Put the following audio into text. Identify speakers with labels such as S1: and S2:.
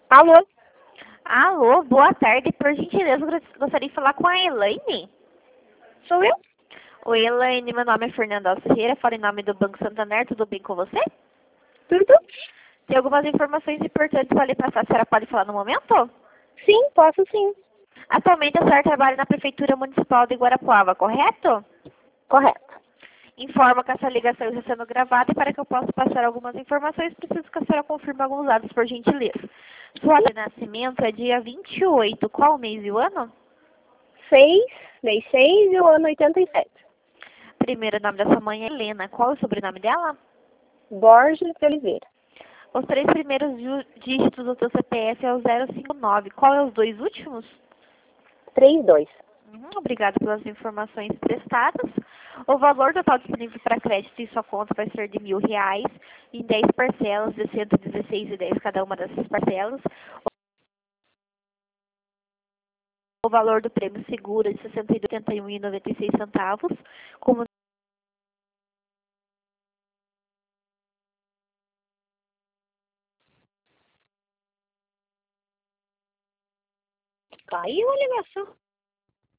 S1: Alô?
S2: Alô, boa tarde. Por gentileza, gostaria de falar com a Elaine.
S1: Sou eu?
S2: Oi, Elaine, meu nome é Fernanda Ferreira, falo em nome do Banco Santander, tudo bem com você?
S1: Tudo?
S2: Tem algumas informações importantes para lhe passar, a senhora pode falar no momento?
S1: Sim, posso sim.
S2: Atualmente a senhora trabalha na Prefeitura Municipal de Guarapuava, correto?
S1: Correto.
S2: Informo que essa ligação está sendo gravada e para que eu possa passar algumas informações, preciso que a senhora confirme alguns dados, por gentileza. Sua data de nascimento é dia 28, qual o mês e o ano?
S1: 6, mês 6 e o ano 87.
S2: Primeiro nome da sua mãe é Helena, qual é o sobrenome dela?
S1: Borges de Oliveira.
S2: Os três primeiros dígitos do seu CPF é o 059. Qual é os dois últimos?
S1: 32.
S2: Obrigada pelas informações prestadas. O valor total disponível para crédito em sua conta vai ser de R$ 1.000 em 10 parcelas de 116,10 cada uma dessas parcelas. O valor do prêmio seguro é de R$ 62,81,96. Como
S1: Caiu a ligação.